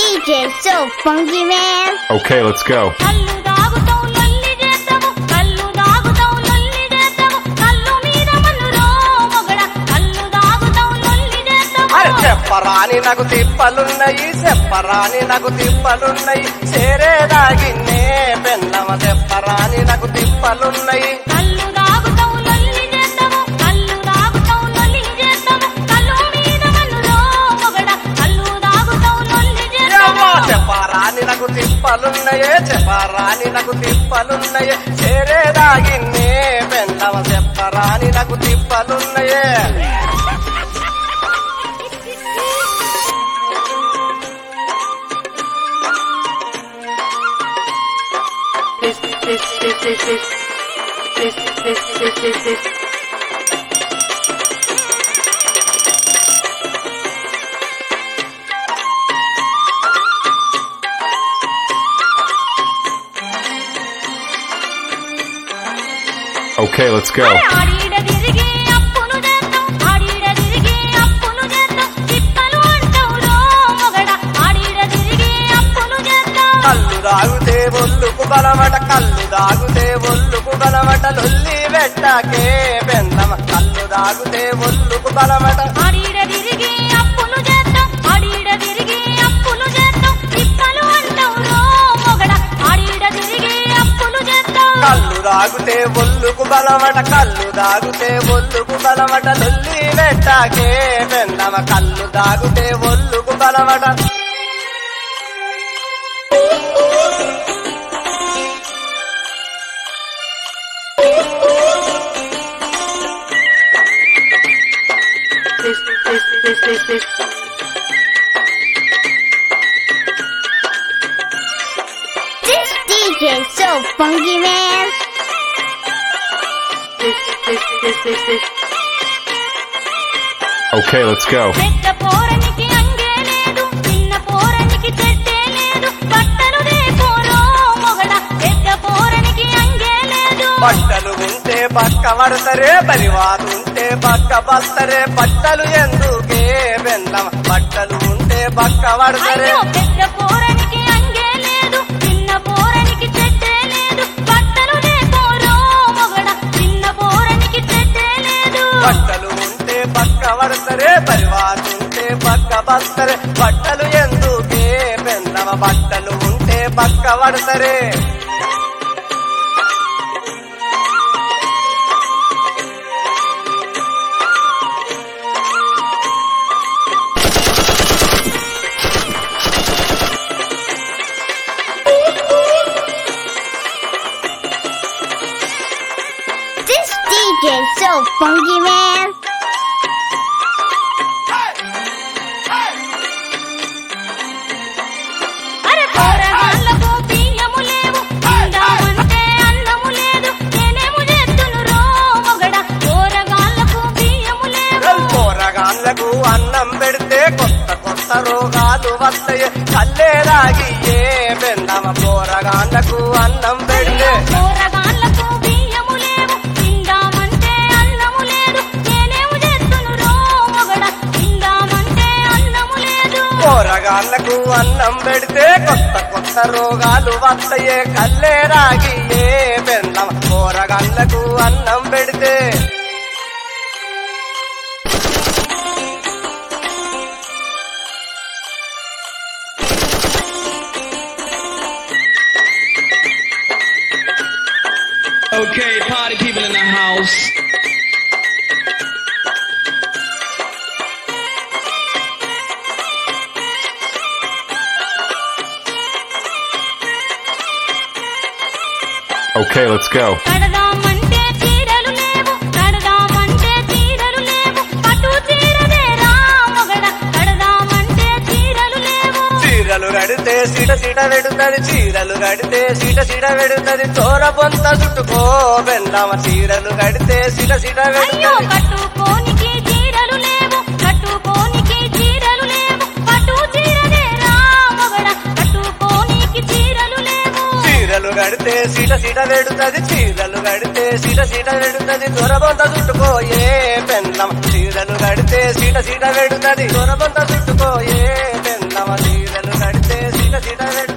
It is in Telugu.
DJ so funky, man. Okay, let's go. కల్లు దాగుతాం లొల్లి చేద్దాము కల్లు దాగుతాం లొల్లి చేద్దాము కల్లు మీద మన్నురో మొగడ కల్లు దాగుతాం లొల్లి చేద్దాము అరే చెప్పరాని నాకు తిప్పలున్నాయి చెప్పరాని నాకు తిప్పలున్నాయి చేరేదాగిన్నే పెన్నమ చెప్పరాని నాకు తిప్పలున్నాయి కల్లు దాగుతాం లొల్లి చేద్దాము కల్లు దాగుతాం లొల్లి చేద్దాము కల్లు మీద మన్నురో మొగడ కల్లు దాగుతాం లొల్లి చేద్దాము చెప్పరాని నాకు తిప్పలున్నాయే చెప్పరాని నాకు తిప్పలున్నాయే చేరేదాగిన్నే పెన్నమ చెప్పరాని నాకు తిప్పలున్నాయే Okay, let's go. ఆడిడ తిరిగి అప్పును చేద్దాం ఆడిడ తిరిగి అప్పును చేద్దాం తిప్పలు అంటావురో మొగడ ఆడిడ తిరిగి అప్పును చేద్దాం కల్లు దాగుతే ఒళ్ళుకు బలమట కల్లు దాగుతే ఒళ్ళుకు బలమట లొల్లి పెట్టకే పెన్నమ కల్లు దాగుతే ఒళ్ళుకు బలమట ఆడిడ తిరిగి అప్పును చేద్దాం ఆడిడ తిరిగి అప్పును చేద్దాం తిప్పలు అంటావురో మొగడ ఆడిడ తిరిగి అప్పును చేద్దాం కల్లు దాగుతే ఒళ్ళుకు బలమట కల్లు దాగుతే ఒళ్ళుకు బలమట లొల్లి పెట్టకే పెన్నమ కల్లు దాగుతే ఒళ్ళుకు బలమట This DJ so funky, man. Okay, let's go. పెద్ద పోరనికి అంగే లేదు చిన్న పోరనికి చెట్టే లేదు బట్టలు రేపోరో మొగడ పెద్ద పోరనికి అంగే లేదు బట్టలు ఉంటే పక్క పడతరే పరివారు ఉంటే పక్క బస్తరే బట్టలు ఎందుకే పెన్నమ బట్టలు ఉంటే పక్క పడతరే అయ్యో పెద్ద పోరనికి అంగే లేదు చిన్న పోరనికి చెట్టే లేదు బట్టలు రేపోరో మొగడ చిన్న పోరనికి చెట్టే లేదు బట్టలు ఉంటే పక్క పడతరే పరివారు ఉంటే పక్క బస్తరే బట్టలు ఎందుకే పెన్నమ బట్టలు ఉంటే పక్క పడతరే This DJ so funky, man. అరే పోరగాళ్ళకు బియ్యము లేవు తిందామంటే అన్నము లేదు నేనేమో చేస్తును రో మొగడ పోరగాళ్ళకు బియ్యము లేవు పోరగాళ్ళకు అన్నం పెడితే కొత్త కొత్త రోగాలు వస్తాయి కల్లేరాగి ఏ పెన్నమ పోరగాళ్ళకు అన్నం పెడితే పోరగాళ్ళకు బియ్యము లేవు తిందామంటే అన్నము లేదు నేనేమో చేస్తును రో మొగడ తిందామంటే అన్నము లేదు పోరగాళ్ళకు అన్నం పెడితే కొత్త కొత్త రోగాలు వస్తాయే కల్లేరాగి ఏ పెన్నమ పోరగాళ్ళకు అన్నం పెడితే Okay, party people in the house. Okay, let's go. కడదామంటే చీరలు లేవు కడదామంటే చీరలు లేవు పట్టు చీరదేరా మొగడ కడదామంటే చీరలు లేవు చీరలు కడితే సిట సిట వెడుతది చీరలు కడితే సిట సిట వెడుతది చోర పొంత చుట్టుకో బెల్లమ చీరలు కడితే సిట సిట అయ్యో వెడుతది కట్టుకోనికి చీరలు లేవు కట్టుకోనికి చీరలు లేవు పట్టు చీరదేరా మొగడ కట్టుకోనికి చీరలు లేవు చీరలు కడితే సిట సిట వెడుతది చీరలు కడితే సిట సిట వెడుతది దొరబొంత చుట్టుకోయే పెన్నమ చీరలు కడితే సిట సిట వెడుతది దొరబొంత చుట్టుకోయే పెన్నమ చీరలు కడితే ముంగిట పెట్టు